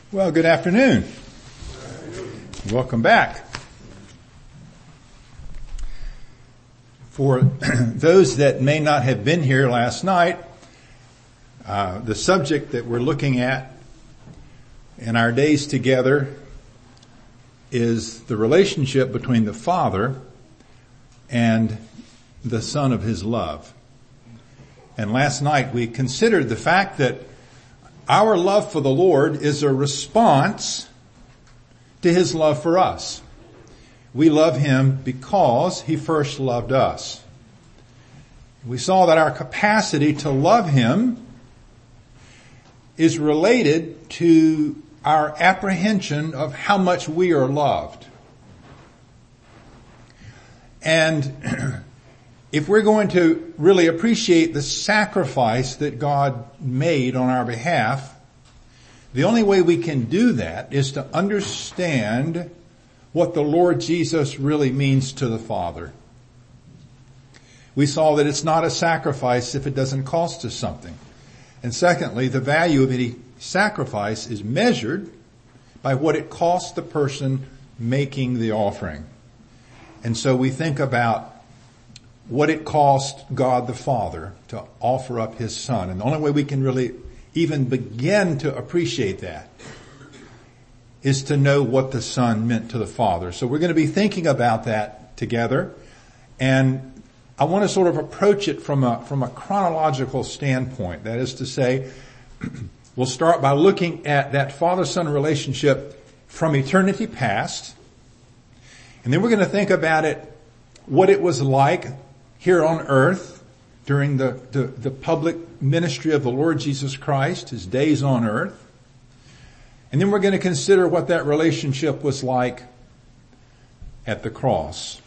Well, good afternoon. Welcome back. For those that may not have been here last night, the subject that we're looking at in our days together is the relationship between the Father and the Son of His love. And last night we considered the fact that our love for the Lord is a response to His love for us. We love Him because He first loved us. We saw that our capacity to love Him is related to our apprehension of how much we are loved. And if we're going to really appreciate the sacrifice that God made on our behalf, the only way we can do that is to understand what the Lord Jesus really means to the Father. We saw that it's not a sacrifice if it doesn't cost us something. And secondly, the value of any sacrifice is measured by what it costs the person making the offering. And so we think about what it cost God the Father to offer up His Son. And the only way we can really even begin to appreciate that is to know what the Son meant to the Father. So we're going to be thinking about that together. And I want to sort of approach it from a chronological standpoint. That is to say, we'll start by looking at that Father-Son relationship from eternity past. And then we're going to think about it, what it was like here on earth during the public ministry of the Lord Jesus Christ, His days on earth. And then we're going to consider what that relationship was like at the cross.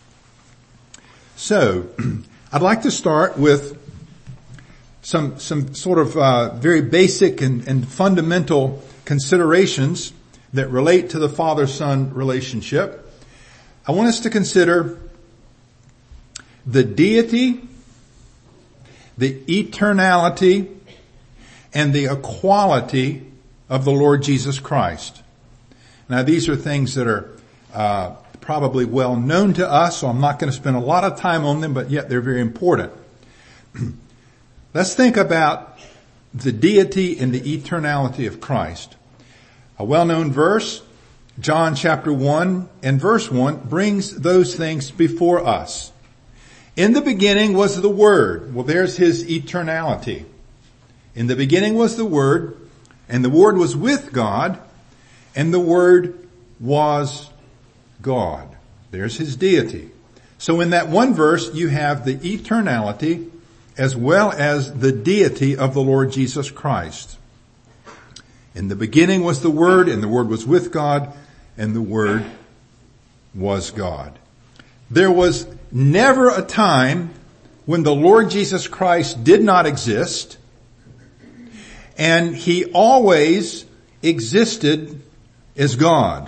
So, I'd like to start with some sort of very basic and fundamental considerations that relate to the Father-Son relationship. I want us to consider the deity, the eternality, and the equality of the Lord Jesus Christ. Now these are things that are probably well known to us, so I'm not going to spend a lot of time on them, but yet they're very important. Let's think about the deity and the eternality of Christ. A well-known verse, John chapter 1 and verse 1, brings those things before us. In the beginning was the Word. Well, there's His eternality. In the beginning was the Word, and the Word was with God, and the Word was God. There's His deity. So in that one verse, you have the eternality as well as the deity of the Lord Jesus Christ. In the beginning was the Word, and the Word was with God, and the Word was God. There was never a time when the Lord Jesus Christ did not exist, and He always existed as God.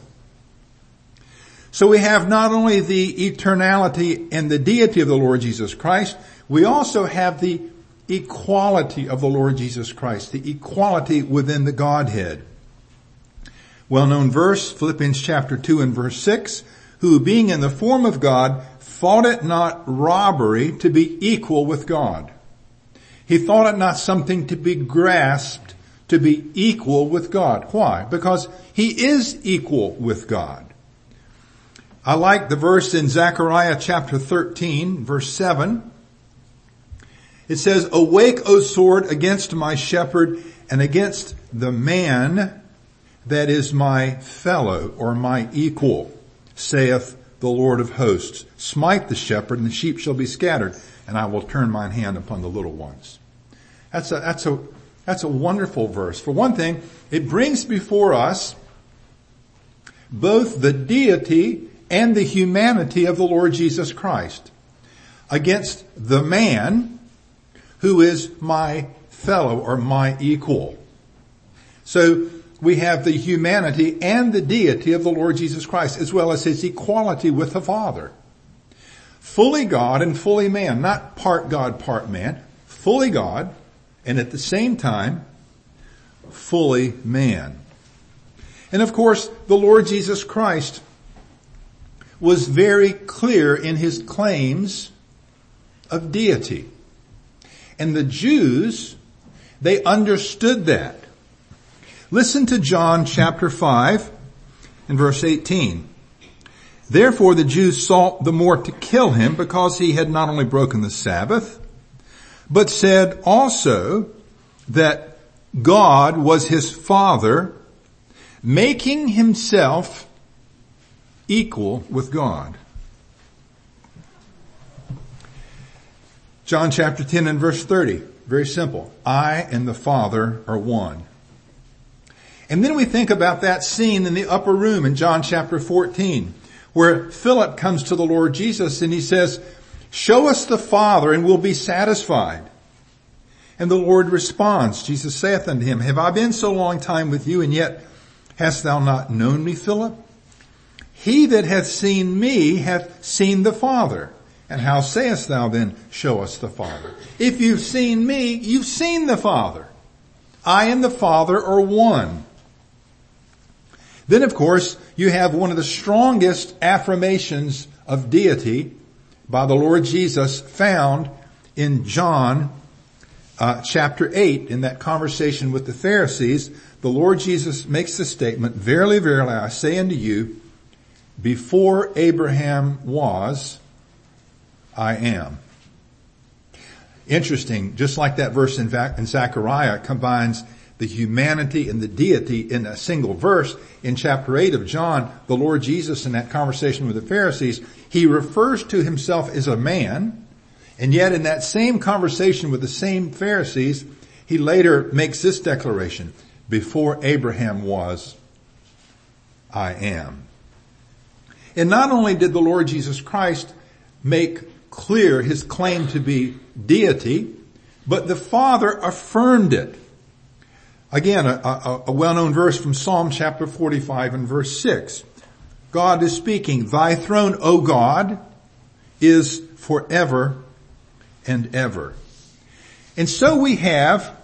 So we have not only the eternality and the deity of the Lord Jesus Christ, we also have the equality of the Lord Jesus Christ, the equality within the Godhead. Well-known verse, Philippians chapter 2 and verse 6, who being in the form of God, thought it not robbery to be equal with God. He thought it not something to be grasped to be equal with God. Why? Because He is equal with God. I like the verse in Zechariah chapter 13, verse 7. It says, awake, O sword, against my shepherd and against the man that is my fellow or my equal, saith the Lord of hosts. Smite the shepherd and the sheep shall be scattered, and I will turn mine hand upon the little ones. That's a wonderful verse. For one thing, it brings before us both the deity and the humanity of the Lord Jesus Christ against the man who is my fellow or my equal. So we have the humanity and the deity of the Lord Jesus Christ, as well as His equality with the Father. Fully God and fully man, not part God, part man, fully God, and at the same time, fully man. And of course, the Lord Jesus Christ was very clear in his claims of deity. And the Jews, they understood that. Listen to John chapter 5 and verse 18. Therefore the Jews sought the more to kill him because he had not only broken the Sabbath, but said also that God was his Father, making himself equal with God. John chapter 10 and verse 30. Very simple. I and the Father are one. And then we think about that scene in the upper room in John chapter 14, where Philip comes to the Lord Jesus and he says, show us the Father and we'll be satisfied. And the Lord responds, Jesus saith unto him, have I been so long time with you, and yet hast thou not known me, Philip? He that hath seen me hath seen the Father. And how sayest thou then, show us the Father? If you've seen me, you've seen the Father. I and the Father are one. Then of course, you have one of the strongest affirmations of deity by the Lord Jesus found in John chapter 8. In that conversation with the Pharisees, the Lord Jesus makes the statement, verily, verily, I say unto you, before Abraham was, I am. Interesting, just like that verse in Zechariah combines the humanity and the deity in a single verse. In chapter 8 of John, the Lord Jesus, in that conversation with the Pharisees, he refers to himself as a man, and yet in that same conversation with the same Pharisees, he later makes this declaration, before Abraham was, I am. And not only did the Lord Jesus Christ make clear his claim to be deity, but the Father affirmed it. Again, a well-known verse from Psalm chapter 45 and verse 6. God is speaking, thy throne, O God, is forever and ever. And so we have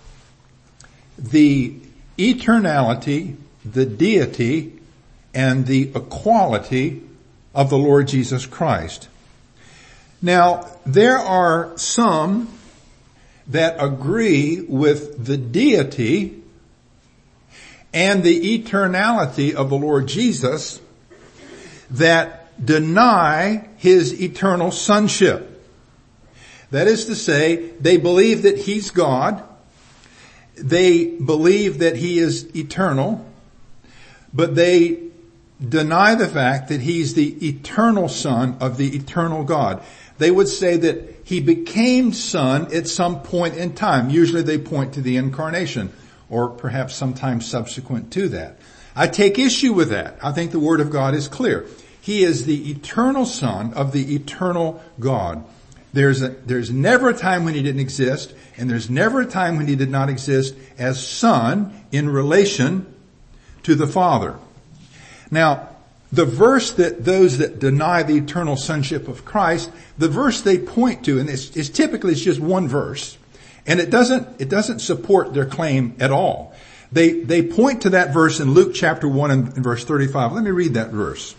the eternality, the deity, and the equality of the Lord Jesus Christ. Now, there are some that agree with the deity and the eternality of the Lord Jesus that deny his eternal sonship. That is to say, they believe that he's God, they believe that he is eternal, but they deny the fact that he's the eternal Son of the eternal God. They would say that he became Son at some point in time. Usually they point to the incarnation, or perhaps sometime subsequent to that. I take issue with that. I think the Word of God is clear. He is the eternal Son of the eternal God. There's never a time when he didn't exist, and there's never a time when he did not exist as Son in relation to the Father. Now, the verse that those that deny the eternal sonship of Christ, the verse they point to, and it's typically just one verse, and it doesn't support their claim at all. They point to that verse in Luke chapter 1 and verse 35. Let me read that verse.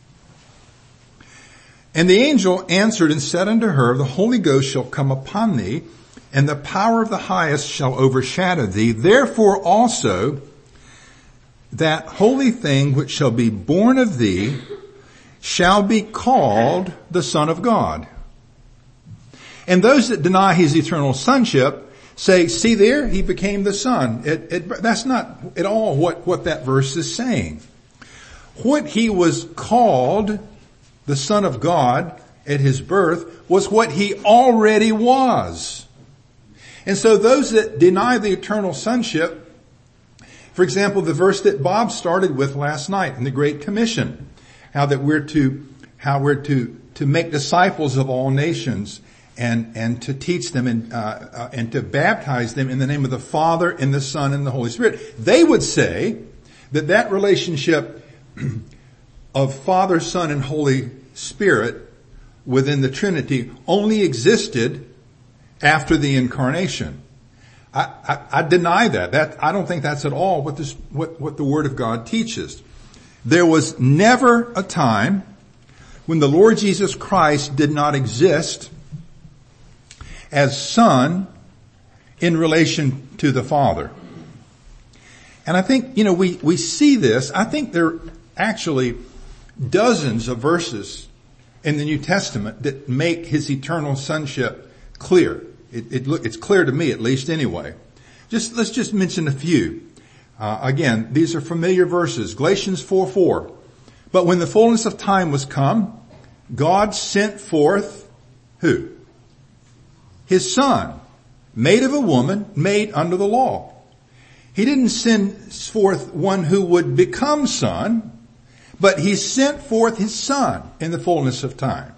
And the angel answered and said unto her, the Holy Ghost shall come upon thee, and the power of the highest shall overshadow thee. Therefore also, that holy thing which shall be born of thee shall be called the Son of God. And those that deny his eternal sonship say, see there, he became the Son. That's not at all what that verse is saying. What he was called, the Son of God, at his birth, was what he already was. And so those that deny the eternal sonship, for example, the verse that Bob started with last night in the Great Commission, how we're to make disciples of all nations and to teach them and to baptize them in the name of the Father and the Son and the Holy Spirit. They would say that relationship of Father, Son, and Holy Spirit within the Trinity only existed after the incarnation. I deny that. I don't think that's at all what the Word of God teaches. There was never a time when the Lord Jesus Christ did not exist as Son in relation to the Father. And I think, we see this. I think there are actually dozens of verses in the New Testament that make his eternal sonship clear. It's clear to me, at least anyway. Let's just mention a few. Again, these are familiar verses. Galatians 4:4. But when the fullness of time was come, God sent forth who? His Son, made of a woman, made under the law. He didn't send forth one who would become Son, but he sent forth his Son in the fullness of time.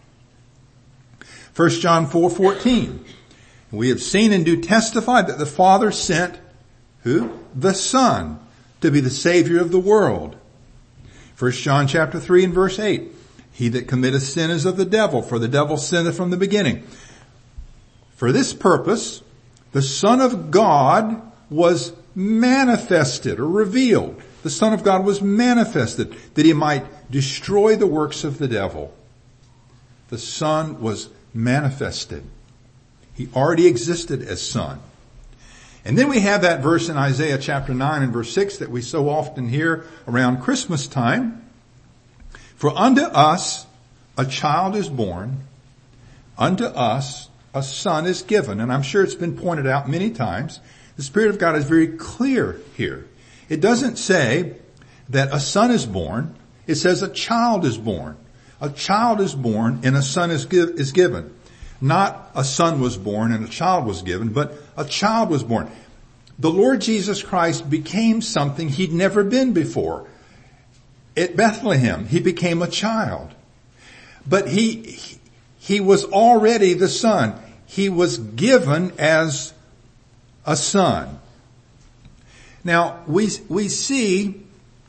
1 John 4:14. We have seen and do testify that the Father sent who? The Son to be the Savior of the world. 1 John chapter 3 and verse 8. He that committeth sin is of the devil, for the devil sinneth from the beginning. For this purpose, the Son of God was manifested or revealed. The Son of God was manifested that he might destroy the works of the devil. The Son was manifested. He already existed as Son. And then we have that verse in Isaiah chapter 9 and verse 6 that we so often hear around Christmas time. For unto us a child is born, unto us a son is given. And I'm sure it's been pointed out many times. The Spirit of God is very clear here. It doesn't say that a son is born. It says a child is born. A child is born and a son is given. Not a son was born and a child was given, but a child was born. The Lord Jesus Christ became something he'd never been before. At Bethlehem, he became a child. But he was already the Son. He was given as a son. Now, we see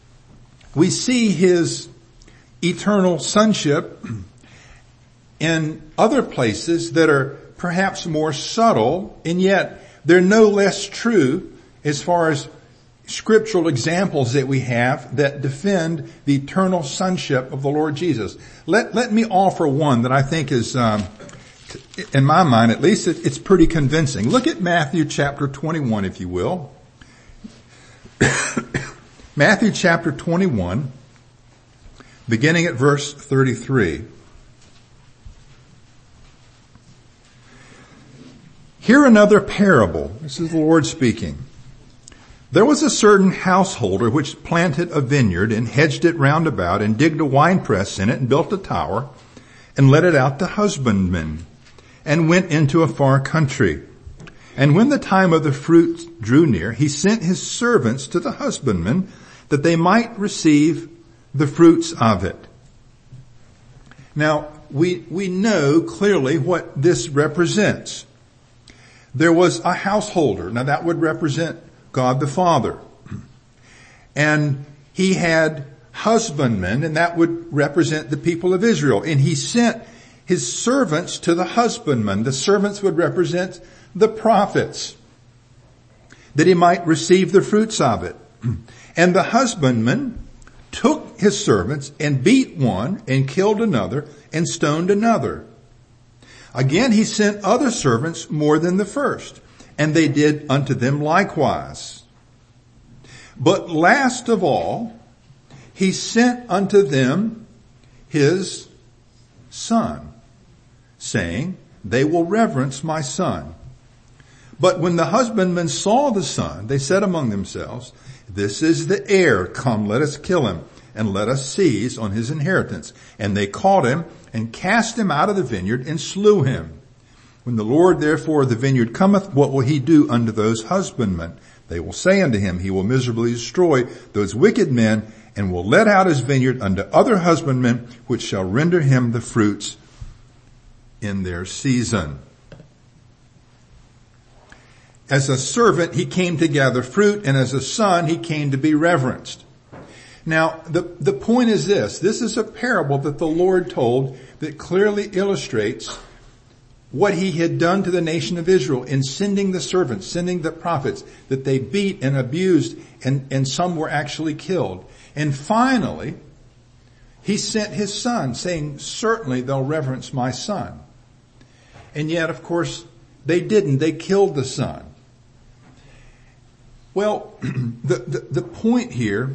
his eternal sonship in other places that are perhaps more subtle, and yet they're no less true as far as scriptural examples that we have that defend the eternal sonship of the Lord Jesus. Let me offer one that I think is, in my mind at least, it's pretty convincing. Look at Matthew chapter 21, if you will. Matthew chapter 21, beginning at verse 33. Hear another parable. This is the Lord speaking. There was a certain householder which planted a vineyard and hedged it round about and digged a winepress in it and built a tower and let it out to husbandmen and went into a far country. And when the time of the fruit drew near, he sent his servants to the husbandmen that they might receive the fruits of it. Now, we know clearly what this represents. There was a householder. Now that would represent God the Father. And he had husbandmen, and that would represent the people of Israel. And he sent his servants to the husbandmen. The servants would represent the prophets, that he might receive the fruits of it. And the husbandman took his servants and beat one and killed another and stoned another. Again, he sent other servants more than the first, and they did unto them likewise. But last of all, he sent unto them his son, saying, they will reverence my son. But when the husbandmen saw the son, they said among themselves, this is the heir. Come, let us kill him, and let us seize on his inheritance. And they caught him and cast him out of the vineyard and slew him. When the Lord therefore of the vineyard cometh, what will he do unto those husbandmen? They will say unto him, he will miserably destroy those wicked men, and will let out his vineyard unto other husbandmen, which shall render him the fruits in their season. As a servant, he came to gather fruit, and as a son, he came to be reverenced. Now, the point is this. This is a parable that the Lord told that clearly illustrates what he had done to the nation of Israel in sending the servants, sending the prophets, that they beat and abused, and some were actually killed. And finally, he sent his son, saying, certainly they'll reverence my son. And yet, of course, they didn't. They killed the son. Well, the point here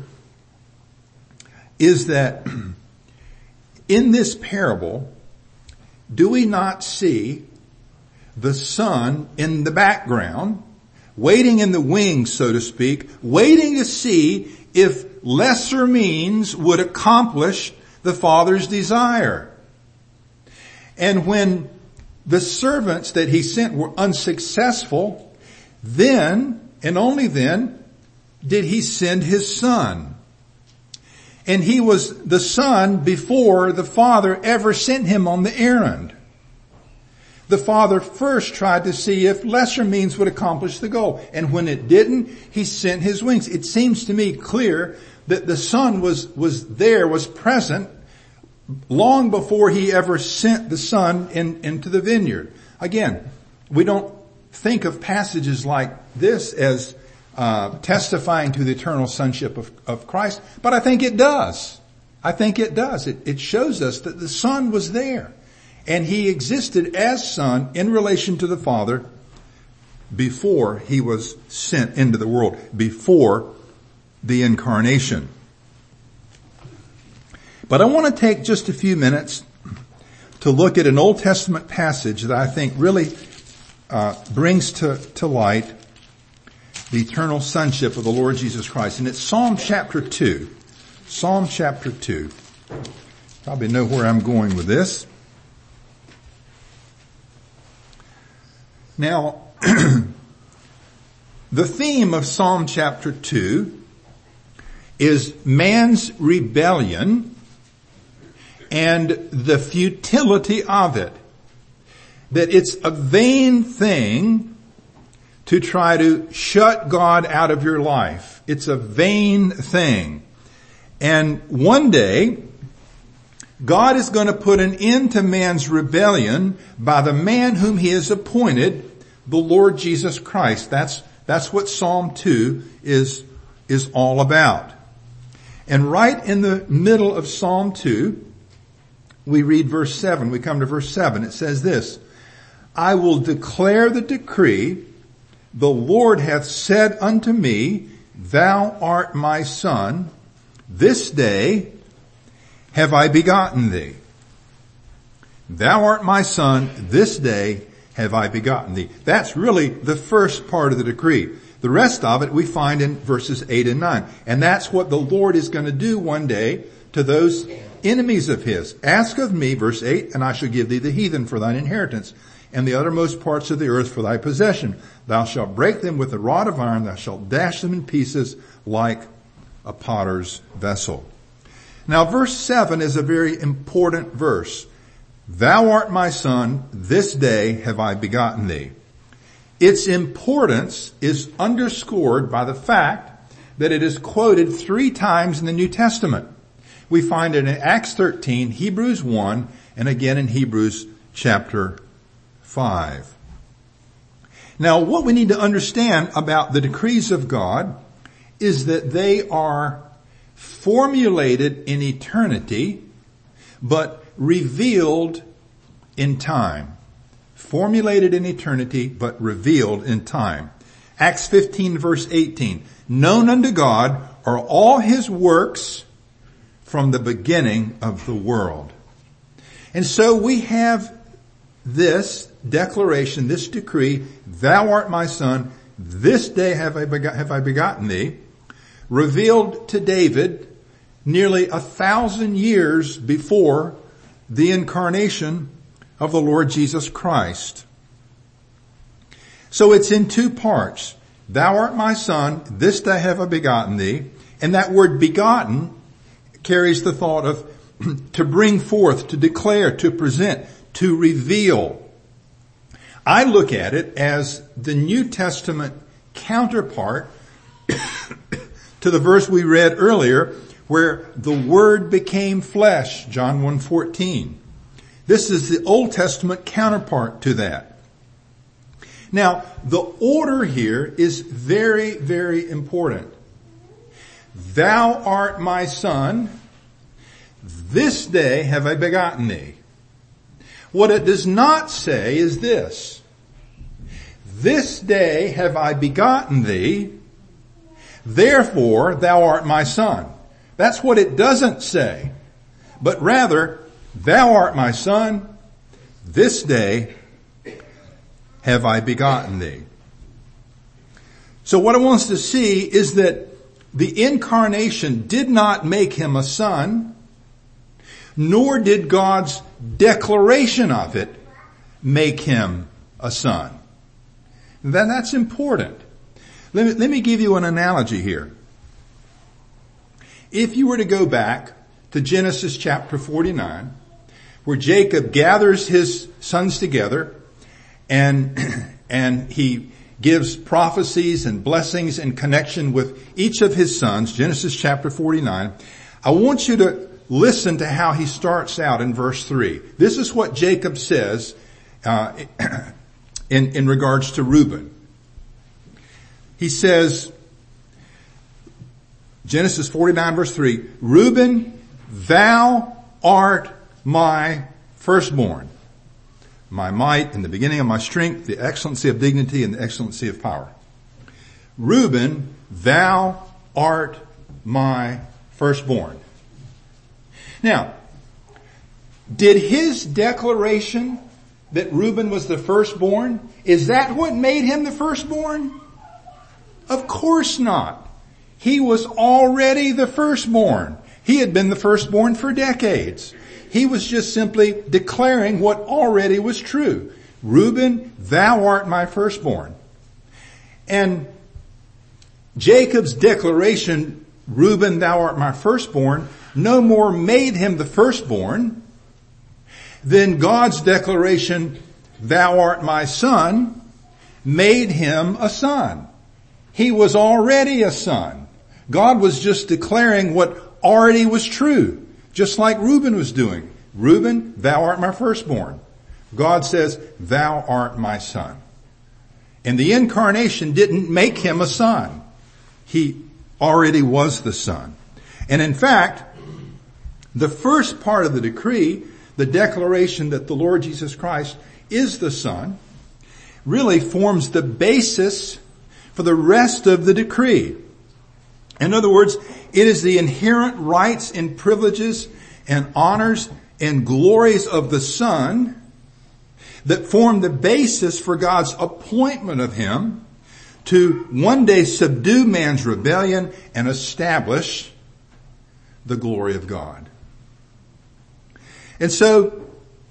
is that in this parable, do we not see the son in the background, waiting in the wings, so to speak, waiting to see if lesser means would accomplish the Father's desire? And when the servants that he sent were unsuccessful, then, and only then, did he send his son. And he was the son before the Father ever sent him on the errand. The Father first tried to see if lesser means would accomplish the goal. And when it didn't, he sent his wings. It seems to me clear that the son was present long before he ever sent the son into the vineyard. Again, we don't think of passages like this as testifying to the eternal sonship of Christ, but I think it does. It shows us that the Son was there, and he existed as Son in relation to the Father before he was sent into the world, before the incarnation. But I want to take just a few minutes to look at an Old Testament passage that I think really brings to light the eternal sonship of the Lord Jesus Christ. And it's Psalm chapter 2. Psalm chapter 2. Probably know where I'm going with this. Now, the theme of Psalm chapter 2 is man's rebellion and the futility of it. That it's a vain thing to try to shut God out of your life. It's a vain thing. And one day, God is going to put an end to man's rebellion by the man whom he has appointed, the Lord Jesus Christ. That's what Psalm 2 is all about. And right in the middle of Psalm 2, we read verse 7. We come to verse 7. It says this, I will declare the decree, the Lord hath said unto me, thou art my son, this day have I begotten thee. Thou art my son, this day have I begotten thee. That's really the first part of the decree. The rest of it we find in verses 8 and 9. And that's what the Lord is going to do one day to those enemies of his. Ask of me, verse 8, and I shall give thee the heathen for thine inheritance, and the uttermost parts of the earth for thy possession. Thou shalt break them with a rod of iron, thou shalt dash them in pieces like a potter's vessel. Now verse 7 is a very important verse. Thou art my son, this day have I begotten thee. Its importance is underscored by the fact that it is quoted 3 times in the New Testament. We find it in Acts 13, Hebrews 1, and again in Hebrews chapter 5. Now, what we need to understand about the decrees of God is that they are formulated in eternity, but revealed in time. Formulated in eternity, but revealed in time. Acts 15 verse 18. Known unto God are all his works from the beginning of the world. And so we have this declaration, this decree, thou art my son, this day have I begotten thee, revealed to David nearly 1,000 years before the incarnation of the Lord Jesus Christ. So it's in 2 parts. Thou art my son, this day have I begotten thee. And that word begotten carries the thought of to bring forth, to declare, to present, to reveal. I look at it as the New Testament counterpart to the verse we read earlier where the Word became flesh, John 1:14. This is the Old Testament counterpart to that. Now, the order here is very, very important. Thou art my son. This day have I begotten thee. What it does not say is this. This day have I begotten thee. Therefore thou art my son. That's what it doesn't say. But rather, thou art my son. This day have I begotten thee. So what I want us to see is that the incarnation did not make him a son, nor did God's declaration of it make him a son. Then that's important. Let me give you an analogy here. If you were to go back to Genesis chapter 49, where Jacob gathers his sons together and he gives prophecies and blessings in connection with each of his sons, Genesis chapter 49, I want you to listen to how he starts out in verse 3. This is what Jacob says in regards to Reuben. He says, Genesis 49 verse 3, Reuben, thou art my firstborn, my might and the beginning of my strength, the excellency of dignity and the excellency of power. Reuben, thou art my firstborn. Now, did his declaration that Reuben was the firstborn, is that what made him the firstborn? Of course not. He was already the firstborn. He had been the firstborn for decades. He was just simply declaring what already was true. Reuben, thou art my firstborn. And Jacob's declaration, Reuben, thou art my firstborn, no more made him the firstborn than God's declaration, thou art my son, made him a son. He was already a son. God was just declaring what already was true, just like Reuben was doing. Reuben, thou art my firstborn. God says, thou art my son. And the incarnation didn't make him a son. He already was the son. And in fact, the first part of the decree, the declaration that the Lord Jesus Christ is the Son, really forms the basis for the rest of the decree. In other words, it is the inherent rights and privileges and honors and glories of the Son that form the basis for God's appointment of him to one day subdue man's rebellion and establish the glory of God. And so,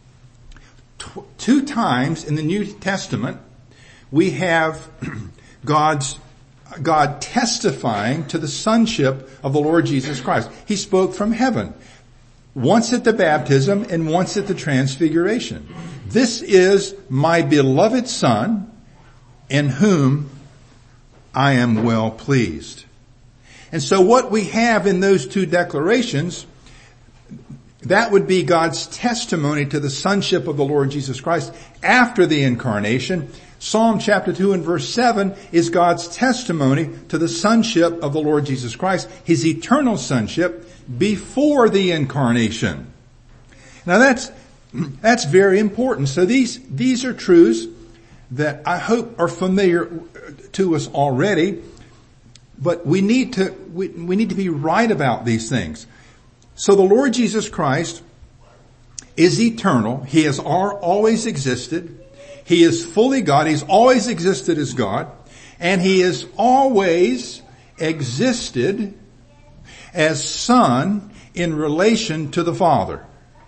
two times in the New Testament, we have God testifying to the sonship of the Lord Jesus Christ. He spoke from heaven, once at the baptism and once at the transfiguration. This is my beloved Son, in whom I am well pleased. And so what we have in those two declarations, that would be God's testimony to the sonship of the Lord Jesus Christ after the incarnation. Psalm chapter 2 and verse 7 is God's testimony to the sonship of the Lord Jesus Christ, his eternal sonship before the incarnation. Now that's very important. So these are truths that I hope are familiar to us already, but we need to be right about these things. So the Lord Jesus Christ is eternal. He has always existed. He is fully God. He's always existed as God. And he has always existed as Son in relation to the Father.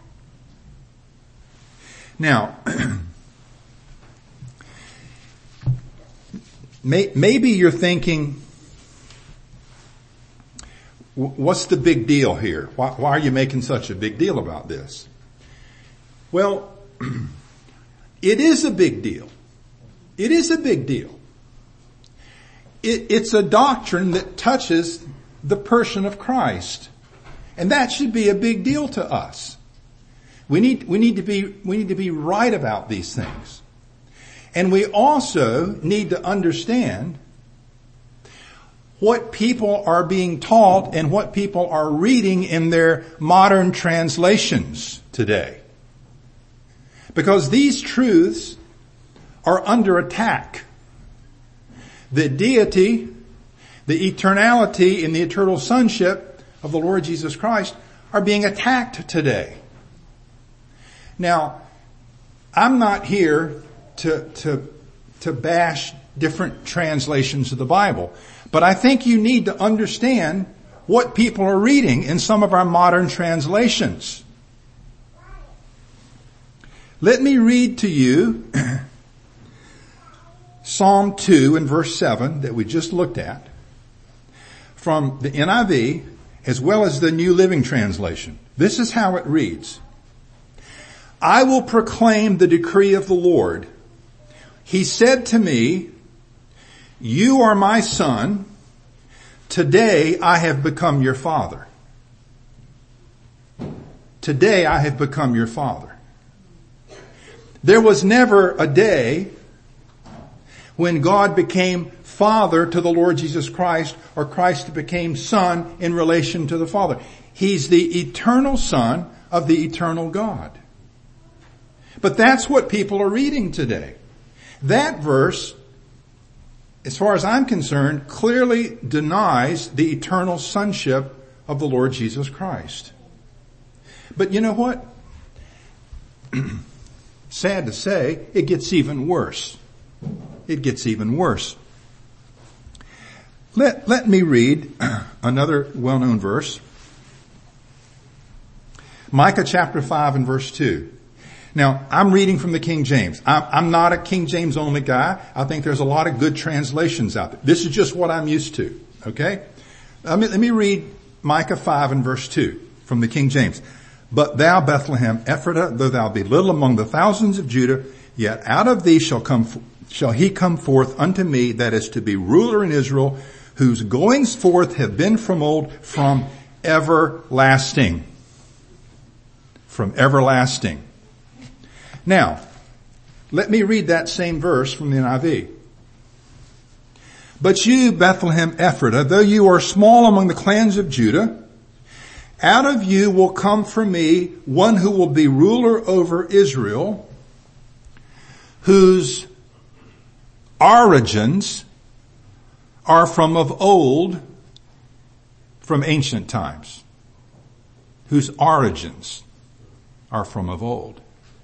Now, maybe you're thinking, what's the big deal here? Why are you making such a big deal about this? Well, it is a big deal. It is a big deal. It's a doctrine that touches the person of Christ. And that should be a big deal to us. We need to be right about these things. And we also need to understand what people are being taught and what people are reading in their modern translations today. Because these truths are under attack. The deity, the eternality, and the eternal sonship of the Lord Jesus Christ are being attacked today. Now, I'm not here to bash different translations of the Bible, but I think you need to understand what people are reading in some of our modern translations. Let me read to you Psalm 2 and verse 7 that we just looked at from the NIV as well as the New Living Translation. This is how it reads. I will proclaim the decree of the Lord. He said to me, you are my son. Today I have become your father. Today I have become your father. There was never a day when God became father to the Lord Jesus Christ or Christ became son in relation to the Father. He's the eternal Son of the eternal God. But that's what people are reading today. That verse, as far as I'm concerned, clearly denies the eternal sonship of the Lord Jesus Christ. But you know what? Sad to say, it gets even worse. It gets even worse. Let me read another well-known verse. Micah chapter 5 and verse 2. Now, I'm reading from the King James. I'm not a King James only guy. I think there's a lot of good translations out there. This is just what I'm used to. Okay? Let me read Micah 5 and verse 2 from the King James. But thou, Bethlehem Ephratah, though thou be little among the thousands of Judah, yet out of thee shall he come forth unto me that is to be ruler in Israel, whose goings forth have been from old, from everlasting. From everlasting. Now, let me read that same verse from the NIV. But you, Bethlehem Ephratah, though you are small among the clans of Judah, out of you will come for me one who will be ruler over Israel, whose origins are from of old, from ancient times. Whose origins are from of old.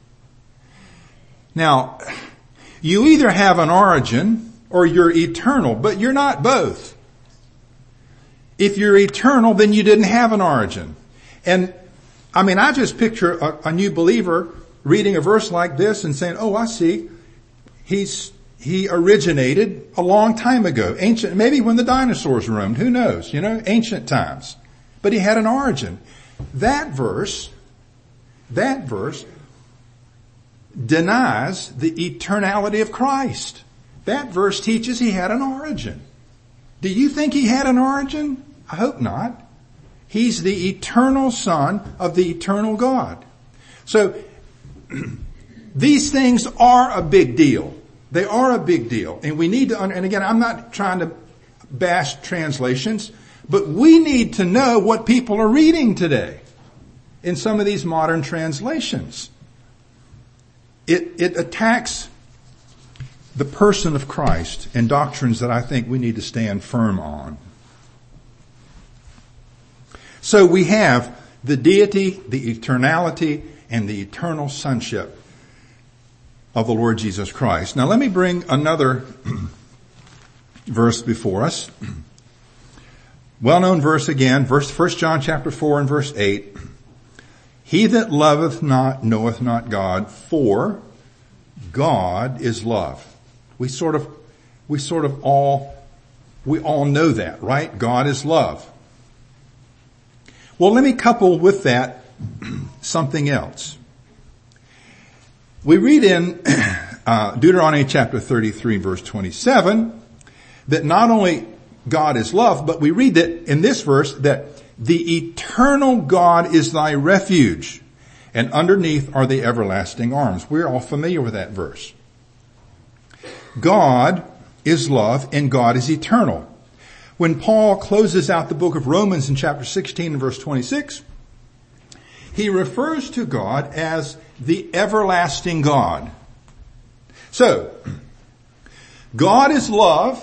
Now, you either have an origin or you're eternal, but you're not both. If you're eternal, then you didn't have an origin. And, I just picture a new believer reading a verse like this and saying, oh, I see. He originated a long time ago. Ancient, maybe when the dinosaurs roamed, who knows, ancient times. But he had an origin. That verse denies the eternality of Christ. That verse teaches he had an origin. Do you think he had an origin? I hope not. He's the eternal Son of the eternal God. So, these things are a big deal. They are a big deal. And we need to, and again, I'm not trying to bash translations, but we need to know what people are reading today in some of these modern translations. It attacks the person of Christ and doctrines that I think we need to stand firm on. So we have the deity, the eternality, and the eternal sonship of the Lord Jesus Christ. Now let me bring another verse before us. Well-known verse again, 1 John chapter 4 and verse 8. He that loveth not knoweth not God, for God is love. We all know that, right? God is love. Well, let me couple with that something else. We read in Deuteronomy chapter 33 verse 27 that not only God is love, but we read that in this verse that the eternal God is thy refuge, and underneath are the everlasting arms. We're all familiar with that verse. God is love and God is eternal. When Paul closes out the book of Romans in chapter 16 and verse 26, he refers to God as the everlasting God. So, God is love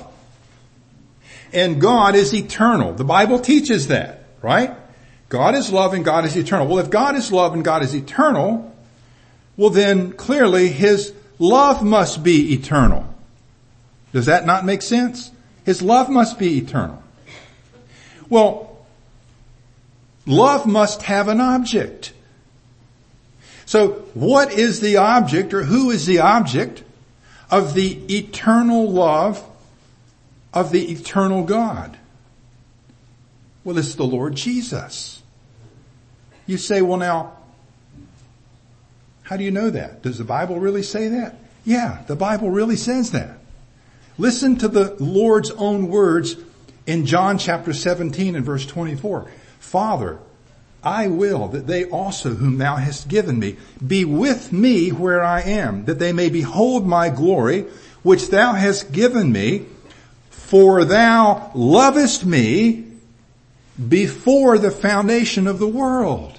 and God is eternal. The Bible teaches that, right? God is love and God is eternal. Well, if God is love and God is eternal, well then clearly His love must be eternal. Does that not make sense? His love must be eternal. Well, love must have an object. So what is the object, or who is the object of the eternal love of the eternal God? Well, it's the Lord Jesus. You say, well now, how do you know that? Does the Bible really say that? Yeah, the Bible really says that. Listen to the Lord's own words in John chapter 17 and verse 24. Father, I will that they also whom thou hast given me be with me where I am, that they may behold my glory, which thou hast given me, for thou lovest me before the foundation of the world.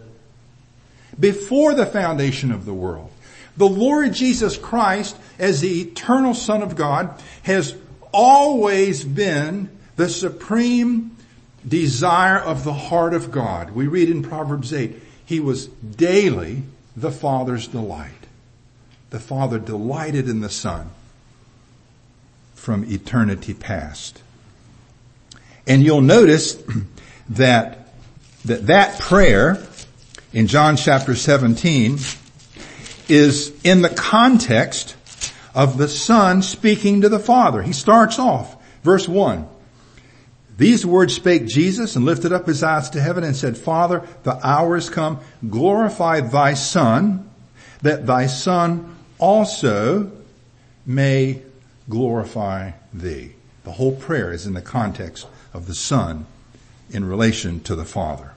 Before the foundation of the world. The Lord Jesus Christ, as the eternal Son of God, has always been the supreme desire of the heart of God. We read in Proverbs 8, He was daily the Father's delight. The Father delighted in the Son from eternity past. And you'll notice that prayer in John chapter 17 is in the context of the Son speaking to the Father. He starts off, verse 1. These words spake Jesus and lifted up his eyes to heaven and said, Father, the hour is come. Glorify thy Son, that thy Son also may glorify thee. The whole prayer is in the context of the Son in relation to the Father.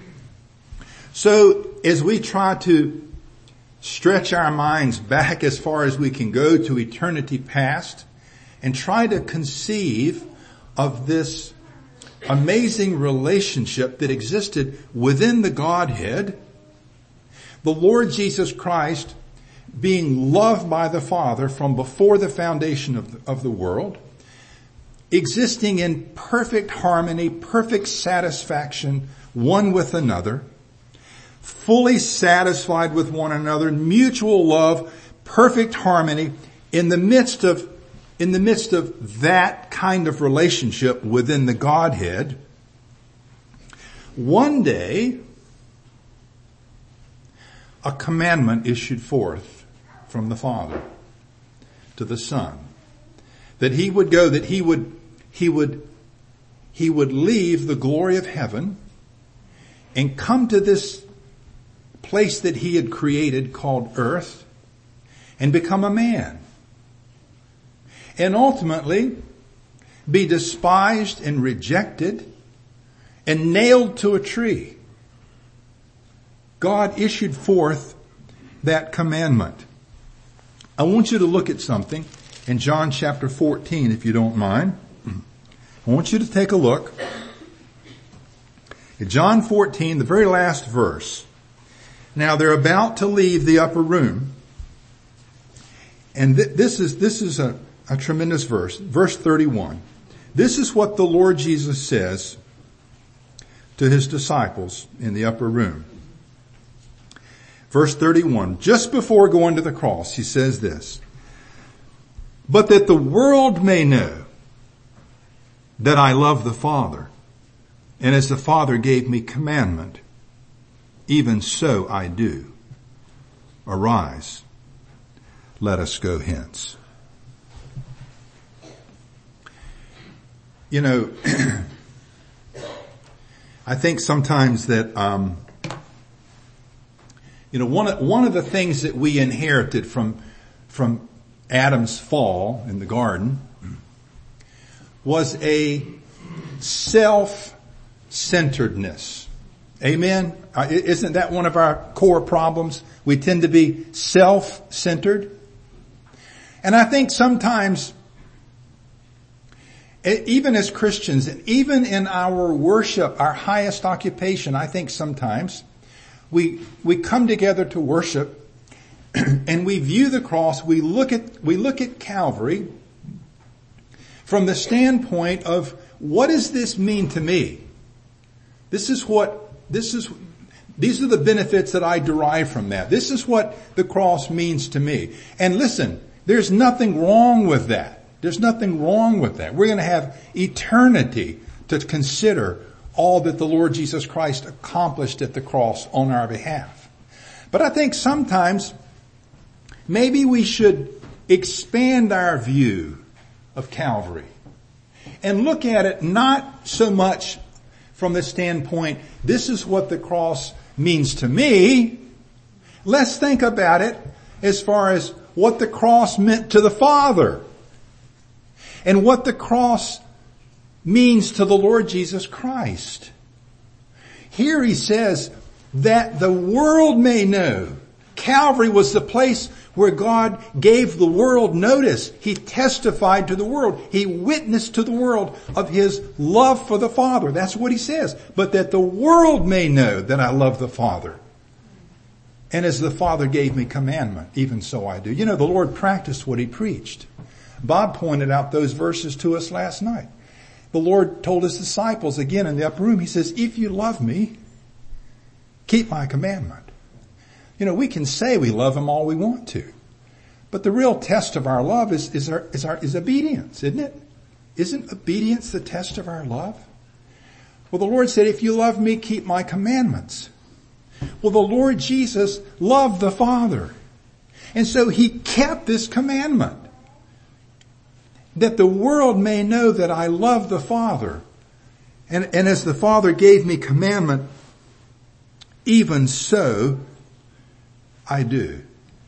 So as we try to stretch our minds back as far as we can go to eternity past and try to conceive of this amazing relationship that existed within the Godhead, the Lord Jesus Christ being loved by the Father from before the foundation of the world, existing in perfect harmony, perfect satisfaction one with another, fully satisfied with one another, mutual love, perfect harmony in the midst of that kind of relationship within the Godhead. One day, a commandment issued forth from the Father to the Son, that He would go, that He would leave the glory of heaven and come to this place that He had created called earth and become a man. And ultimately be despised and rejected and nailed to a tree. God issued forth that commandment. I want you to look at something in John chapter 14, if you don't mind. I want you to take a look at John 14, the very last verse. Now they're about to leave the upper room. And this is a tremendous verse. Verse 31. This is what the Lord Jesus says to His disciples in the upper room. Verse 31. Just before going to the cross, He says this. But that the world may know that I love the Father, and as the Father gave me commandment, even so I do. Arise, let us go hence. You know, I think sometimes that, one of the things that we inherited from Adam's fall in the garden was a self-centeredness. Amen? Isn't that one of our core problems? We tend to be self-centered. And I think sometimes, even as Christians, and even in our worship, our highest occupation, I think sometimes we come together to worship and we view the cross, we look at Calvary from the standpoint of, what does this mean to me? These are the benefits that I derive from that. This is what the cross means to me. And listen, there's nothing wrong with that. There's nothing wrong with that. We're going to have eternity to consider all that the Lord Jesus Christ accomplished at the cross on our behalf. But I think sometimes maybe we should expand our view of Calvary and look at it not so much from the standpoint, this is what the cross means to me. Let's think about it as far as what the cross meant to the Father and what the cross means to the Lord Jesus Christ. Here he says that the world may know. Calvary was the place where God gave the world notice. He testified to the world. He witnessed to the world of his love for the Father. That's what he says. But that the world may know that I love the Father. And as the Father gave me commandment, even so I do. You know, the Lord practiced what he preached. Bob pointed out those verses to us last night. The Lord told his disciples again in the upper room, he says, if you love me, keep my commandment. You know, we can say we love him all we want to. But the real test of our love is obedience, isn't it? Isn't obedience the test of our love? Well, the Lord said, if you love me, keep my commandments. Well, the Lord Jesus loved the Father. And so he kept this commandment. That the world may know that I love the Father. And as the Father gave me commandment, even so I do.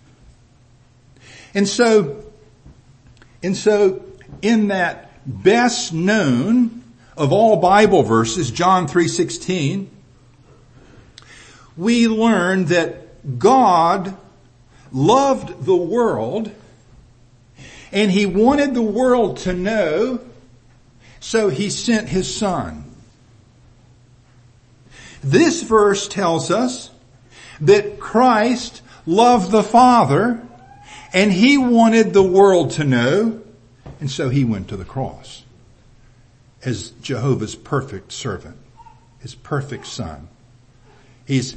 And so in that best known of all Bible verses, John 3:16, we learn that God loved the world and he wanted the world to know, so he sent his Son. This verse tells us that Christ loved the Father and he wanted the world to know, and so he went to the cross as Jehovah's perfect servant, his perfect Son. He's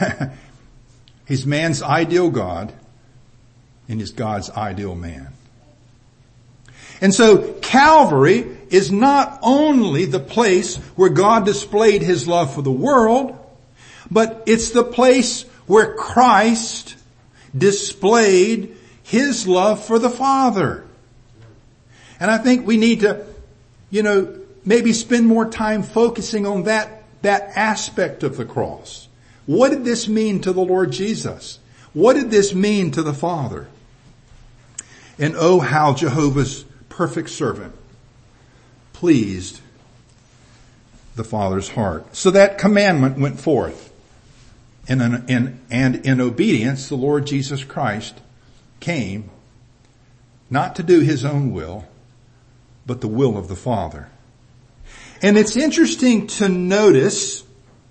man's ideal God and he's God's ideal man. And so Calvary is not only the place where God displayed his love for the world, but it's the place where Christ displayed his love for the Father. And I think we need to, maybe spend more time focusing on that aspect of the cross. What did this mean to the Lord Jesus? What did this mean to the Father? And oh, how Jehovah's perfect servant pleased the Father's heart. So that commandment went forth. And in obedience, the Lord Jesus Christ came not to do his own will, but the will of the Father. And it's interesting to notice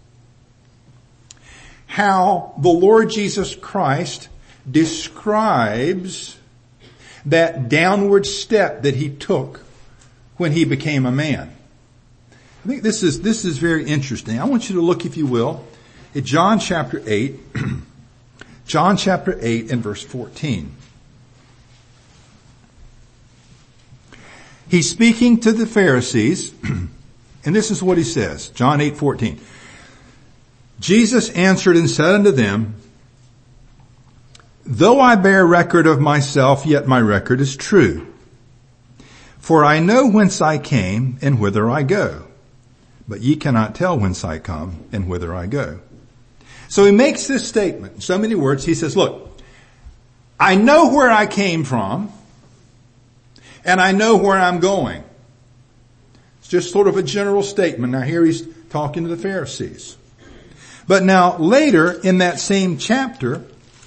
how the Lord Jesus Christ describes that downward step that he took when he became a man. I think this is very interesting. I want you to look, if you will, at John chapter 8, John chapter 8 and verse 14. He's speaking to the Pharisees, and this is what he says, John 8:14. Jesus answered and said unto them, though I bear record of myself, yet my record is true. For I know whence I came and whither I go. But ye cannot tell whence I come and whither I go. So he makes this statement. In so many words, he says, look, I know where I came from, and I know where I'm going. It's just sort of a general statement. Now here he's talking to the Pharisees. But now later in that same chapter,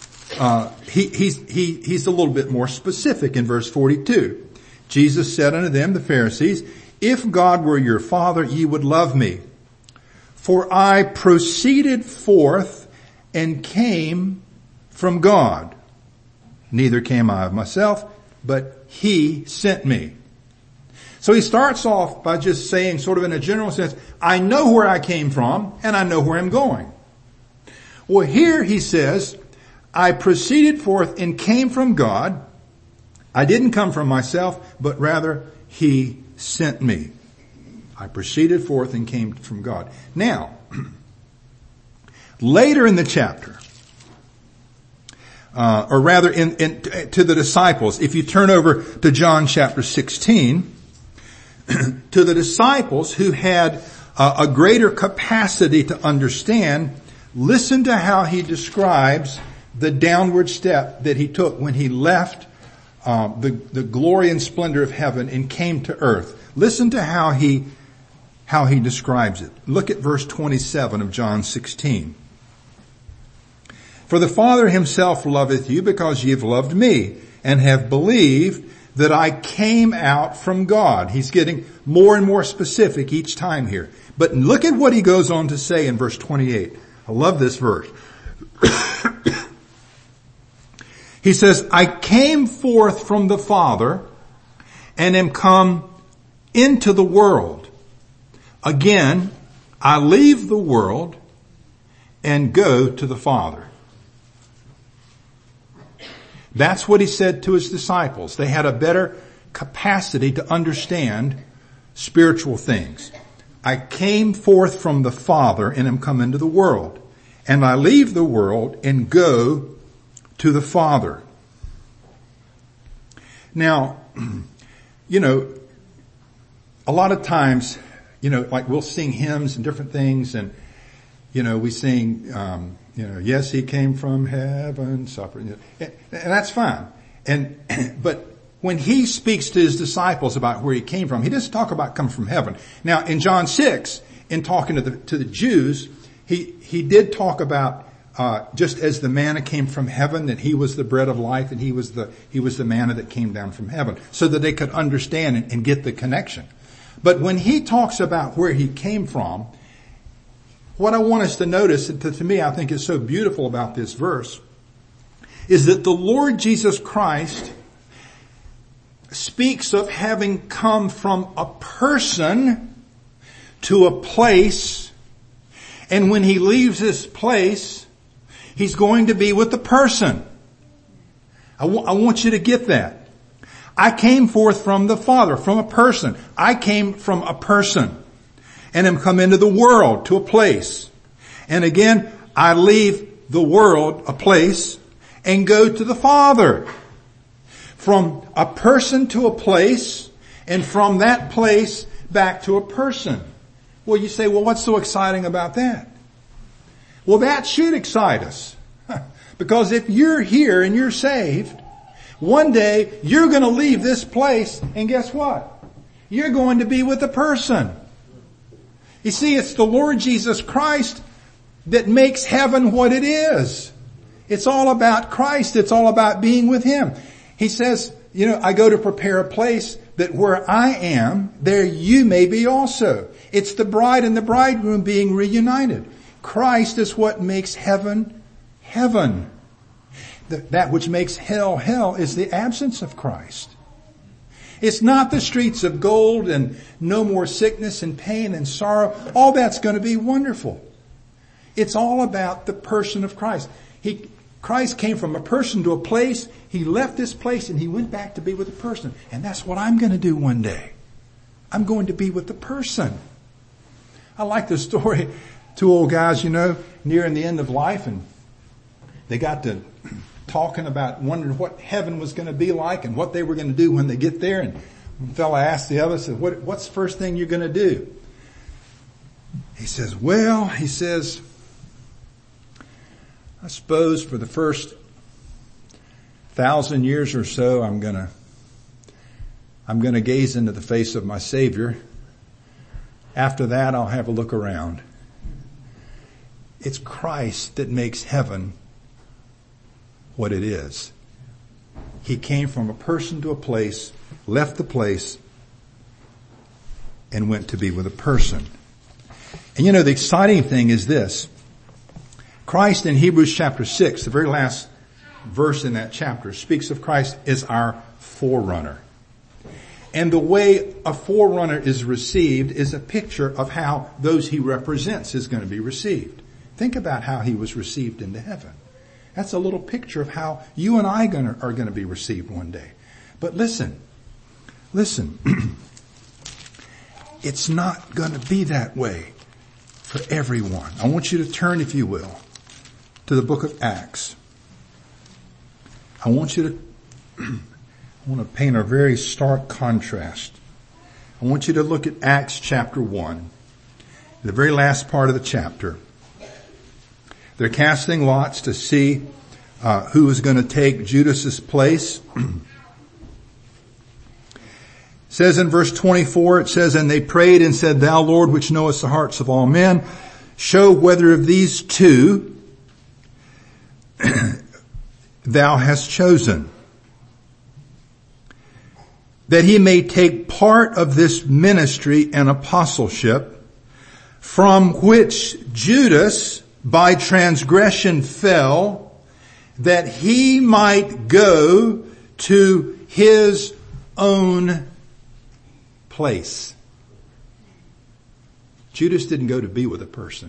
he's a little bit more specific in verse 42. Jesus said unto them, the Pharisees, if God were your Father, ye would love me. For I proceeded forth and came from God. Neither came I of myself, but he sent me. So he starts off by just saying, sort of in a general sense, I know where I came from and I know where I'm going. Well, here he says, I proceeded forth and came from God. I didn't come from myself, but rather he sent me. I proceeded forth and came from God. Now, later in the chapter, or rather to the disciples, if you turn over to John chapter 16, to the disciples who had a greater capacity to understand, listen to how he describes the downward step that he took when he left the glory and splendor of heaven and came to earth. Listen to how he describes it. Look at verse 27 of John 16. For the Father himself loveth you because ye have loved me and have believed that I came out from God. He's getting more and more specific each time here. But look at what he goes on to say in verse 28. I love this verse. He says, I came forth from the Father and am come into the world. Again, I leave the world and go to the Father. That's what he said to his disciples. They had a better capacity to understand spiritual things. I came forth from the Father and am come into the world. And I leave the world and go to the Father. Now, a lot of times, like we'll sing hymns and different things and, we sing, yes, he came from heaven, suffering, and that's fine. But when he speaks to his disciples about where he came from, he doesn't talk about come from heaven. Now, in John 6, in talking to the Jews, he did talk about, just as the manna came from heaven, that he was the bread of life and he was the manna that came down from heaven, so that they could understand and get the connection. But when he talks about where he came from, what I want us to notice, and to me I think is so beautiful about this verse, is that the Lord Jesus Christ speaks of having come from a person to a place, and when he leaves this place, he's going to be with the person. I want you to get that. I came forth from the Father, from a person. I came from a person and am come into the world to a place. And again, I leave the world, a place, and go to the Father. From a person to a place, and from that place back to a person. Well, you say, well, what's so exciting about that? Well, that should excite us. Because if you're here and you're saved, one day you're going to leave this place, and guess what? You're going to be with a person. You see, it's the Lord Jesus Christ that makes heaven what it is. It's all about Christ. It's all about being with him. He says, I go to prepare a place that where I am, there you may be also. It's the bride and the bridegroom being reunited. Christ is what makes heaven, heaven. That which makes hell, hell is the absence of Christ. It's not the streets of gold and no more sickness and pain and sorrow. All that's going to be wonderful. It's all about the person of Christ. Christ came from a person to a place. He left this place and he went back to be with the person. And that's what I'm going to do one day. I'm going to be with the person. I like the story. Two old guys, nearing the end of life, and they got to talking about wondering what heaven was going to be like and what they were going to do when they get there. And one fella asked the other, said, what's the first thing you're going to do? He says, I suppose for the first 1,000 years or so, I'm going to gaze into the face of my Savior. After that, I'll have a look around. It's Christ that makes heaven what it is. He came from a person to a place, left the place, and went to be with a person. And the exciting thing is this. Christ in Hebrews chapter 6, the very last verse in that chapter, speaks of Christ as our forerunner. And the way a forerunner is received is a picture of how those he represents is going to be received. Think about how he was received into heaven. That's a little picture of how you and I are going to be received one day. But listen. It's not going to be that way for everyone. I want you to turn, if you will, to the book of Acts. I want to paint a very stark contrast. I want you to look at Acts chapter 1, the very last part of the chapter. They're casting lots to see who is going to take Judas's place. It says in verse 24, it says, "And they prayed and said, Thou Lord, which knowest the hearts of all men, show whether of these two thou hast chosen, that he may take part of this ministry and apostleship, from which Judas by transgression fell, that he might go to his own place." Judas didn't go to be with a person.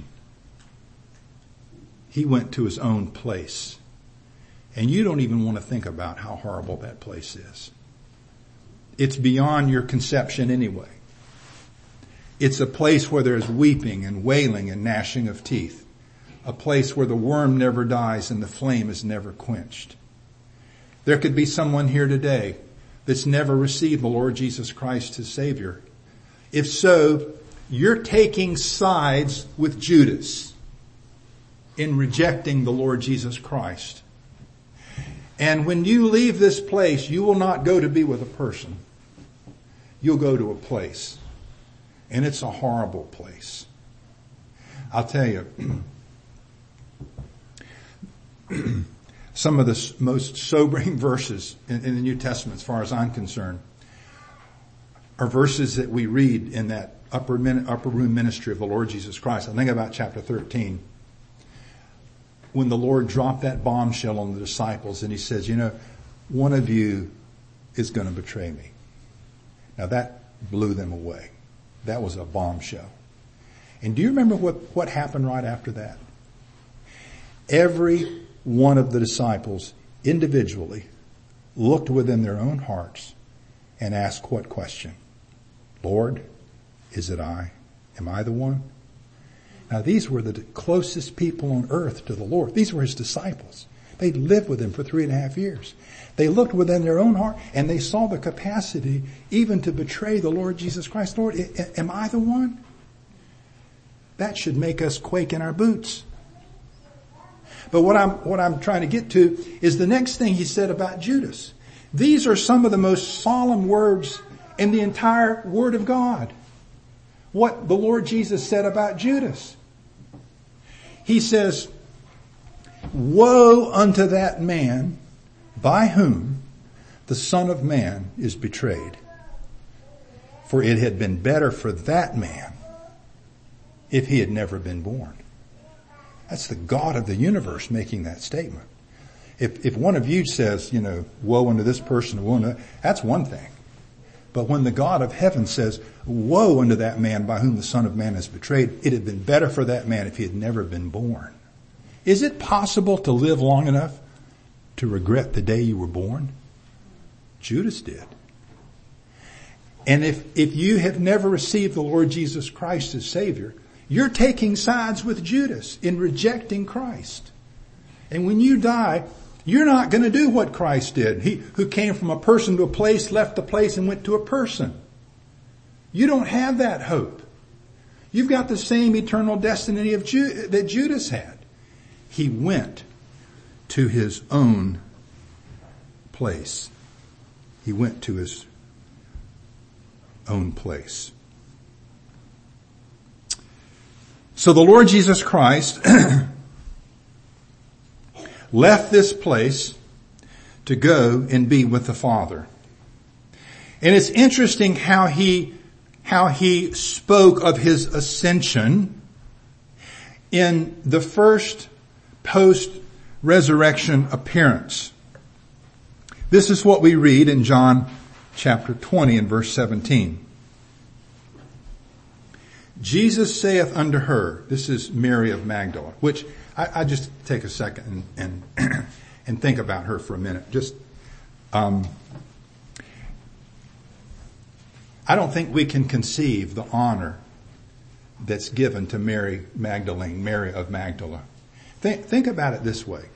He went to his own place. And you don't even want to think about how horrible that place is. It's beyond your conception anyway. It's a place where there's weeping and wailing and gnashing of teeth. A place where the worm never dies and the flame is never quenched. There could be someone here today that's never received the Lord Jesus Christ as Savior. If so, you're taking sides with Judas in rejecting the Lord Jesus Christ. And when you leave this place, you will not go to be with a person. You'll go to a place. And it's a horrible place. I'll tell you, some of the most sobering verses in the New Testament, as far as I'm concerned, are verses that we read in that upper room ministry of the Lord Jesus Christ. I think about chapter 13. When the Lord dropped that bombshell on the disciples and he says, one of you is going to betray me. Now that blew them away. That was a bombshell. And do you remember what happened right after that? Every one of the disciples individually looked within their own hearts and asked what question? Lord, is it I? Am I the one? Now these were the closest people on earth to the Lord. These were his disciples. They'd lived with him for 3.5 years. They looked within their own heart and they saw the capacity even to betray the Lord Jesus Christ. Lord, am I the one? That should make us quake in our boots. But what I'm trying to get to is the next thing he said about Judas. These are some of the most solemn words in the entire Word of God. What the Lord Jesus said about Judas. He says, "Woe unto that man by whom the Son of Man is betrayed. For it had been better for that man if he had never been born." That's the God of the universe making that statement. If one of you says, woe unto this person, woe unto that, that's one thing. But when the God of heaven says, woe unto that man by whom the Son of Man is betrayed, it had been better for that man if he had never been born. Is it possible to live long enough to regret the day you were born? Judas did. And if you have never received the Lord Jesus Christ as Savior, you're taking sides with Judas in rejecting Christ. And when you die, you're not going to do what Christ did. He who came from a person to a place, left the place and went to a person. You don't have that hope. You've got the same eternal destiny that Judas had. He went to his own place. He went to his own place. So the Lord Jesus Christ left this place to go and be with the Father. And it's interesting how he spoke of his ascension in the first post-resurrection appearance. This is what we read in John chapter 20 and verse 17. Jesus saith unto her, this is Mary of Magdala, which I just take a second and think about her for a minute. I don't think we can conceive the honor that's given to Mary Magdalene, Mary of Magdala. Think about it this way.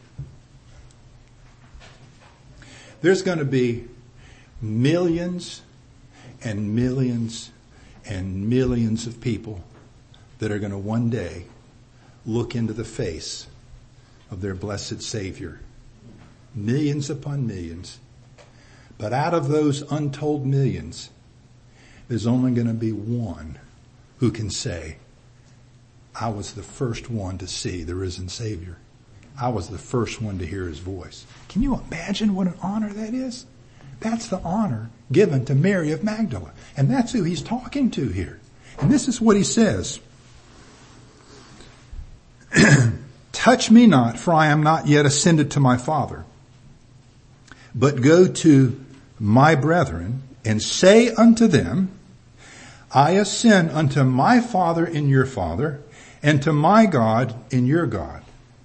There's going to be millions and millions and millions of people that are going to one day look into the face of their blessed Savior. Millions upon millions. But out of those untold millions, there's only going to be one who can say, I was the first one to see the risen Savior. I was the first one to hear his voice. Can you imagine what an honor that is? That's the honor given to Mary of Magdala. And that's who he's talking to here. And this is what he says. Touch me not, for I am not yet ascended to my Father, but go to my brethren and say unto them, I ascend unto my Father and your Father, and to my God and your God.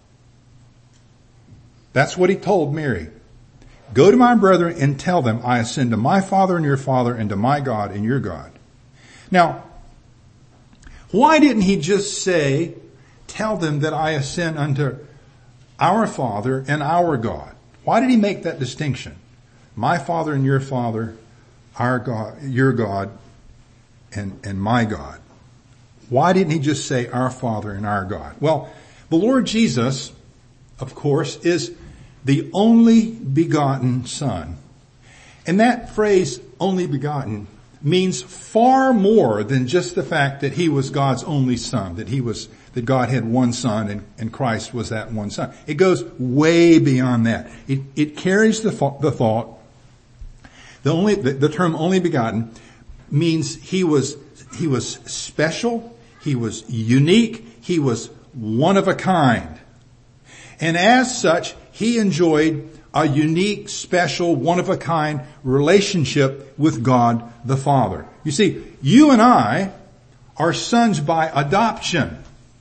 That's what he told Mary. Go to my brethren and tell them, I ascend to my Father and your Father, and to my God and your God. Now, why didn't he just say, tell them that I ascend unto our Father and our God? Why did he make that distinction? My Father and your Father, our God, your God, and my God. Why didn't he just say our Father and our God? Well, the Lord Jesus, of course, is the only begotten Son. And that phrase, only begotten, means far more than just the fact that he was God's only Son, that God had one Son and Christ was that one Son. It goes way beyond that. It carries the thought, the term only begotten means he was special, he was unique, he was one of a kind. And as such, he enjoyed a unique, special, one-of-a-kind relationship with God the Father. You see, you and I are sons by adoption.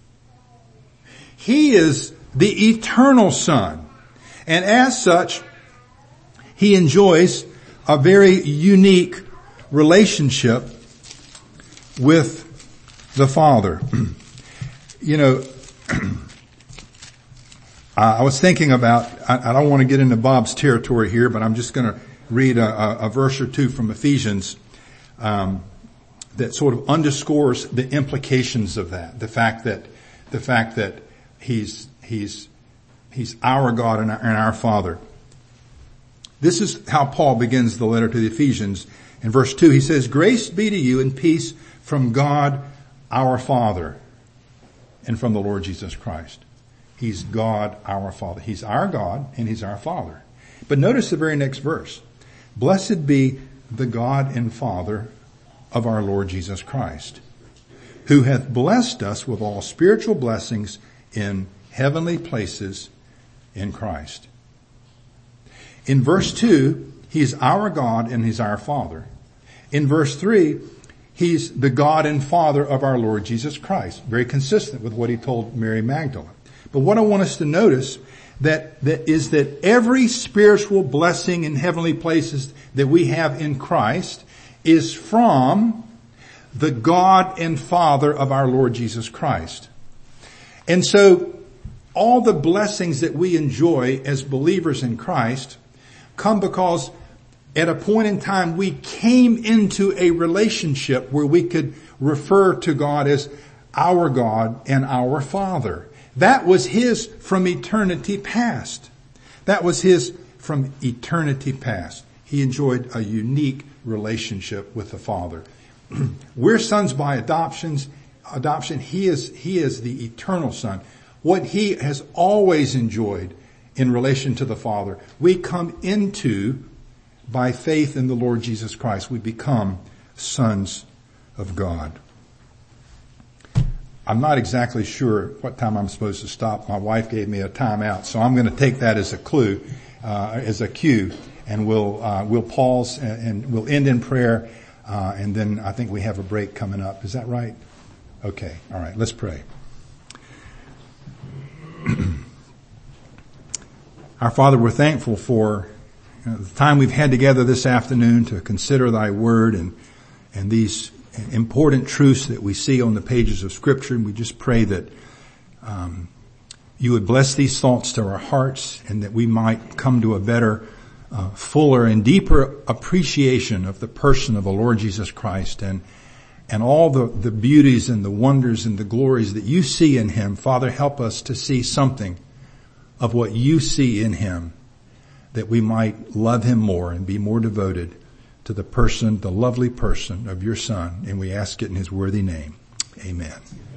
He is the eternal Son. And as such, he enjoys a very unique relationship with the Father. You know, I was thinking about, I don't want to get into Bob's territory here, but I'm just going to read a verse or two from Ephesians that sort of underscores the implications of that. The fact that he's our God and our Father. This is how Paul begins the letter to the Ephesians. In verse 2, he says, Grace be to you and peace from God our Father and from the Lord Jesus Christ. He's God our Father. He's our God and he's our Father. But notice the very next verse. Blessed be the God and Father of our Lord Jesus Christ, who hath blessed us with all spiritual blessings in heavenly places in Christ. In verse 2, he's our God and he's our Father. In verse 3, he's the God and Father of our Lord Jesus Christ. Very consistent with what he told Mary Magdalene. But what I want us to notice is that every spiritual blessing in heavenly places that we have in Christ is from the God and Father of our Lord Jesus Christ. And so all the blessings that we enjoy as believers in Christ come because at a point in time we came into a relationship where we could refer to God as our God and our Father. That was his from eternity past. That was his from eternity past. He enjoyed a unique relationship with the Father. We're sons by adoptions. adoption, He is the eternal Son. What He has always enjoyed in relation to the Father, we come into by faith in the Lord Jesus Christ. We become sons of God. I'm not exactly sure what time I'm supposed to stop. My wife gave me a timeout, so I'm going to take that as a clue, as a cue, and we'll pause and we'll end in prayer, and then I think we have a break coming up. Is that right? Okay. All right. Let's pray. Our Father, we're thankful for the time we've had together this afternoon to consider Thy Word and these important truths that we see on the pages of Scripture. And we just pray that You would bless these thoughts to our hearts, and that we might come to a better, fuller and deeper appreciation of the person of the Lord Jesus Christ and all the beauties and the wonders and the glories that You see in Him. Father, help us to see something of what You see in Him, that we might love Him more and be more devoted to the person, the lovely person of Your Son. And we ask it in His worthy name. Amen.